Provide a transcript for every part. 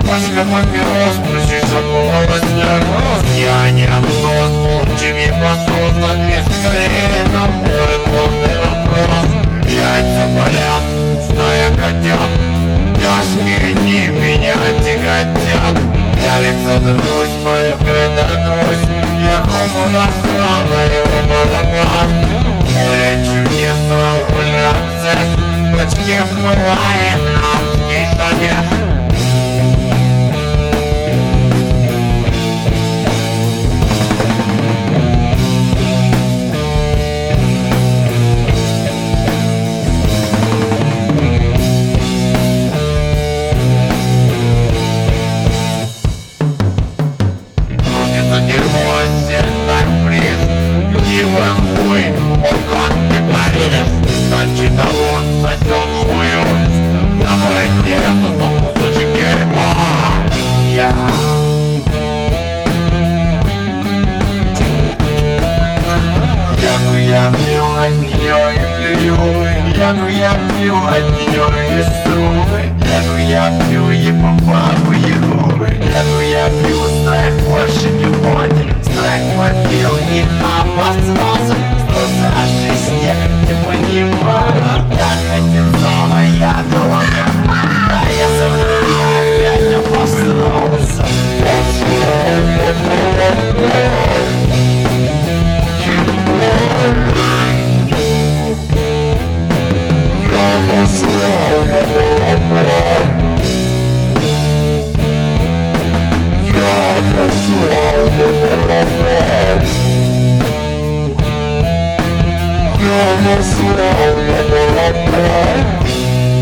После папирос, прыщи шагнулась нервоз. Я не обсос, лучами посудно, две скорее на мой главный вопрос. Яйца болят, стая котят, тяжкие дни меня тяготят. Я лицо друзь, мою предадусь, я кому настала и умалоган. Море чудесного гуляться, ночки вмывает нам и штанет. Я пью от нее и плюю, я пью от нее и сру. Я пью и попадаю, я пью, знай, больше не будет. Знай, попил и обоссался, что за жизнь я не понимаю. Так хотел снова я долго, а я забыл, опять обоссался.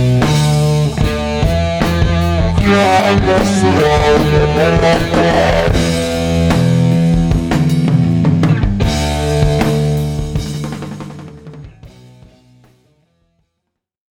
I'm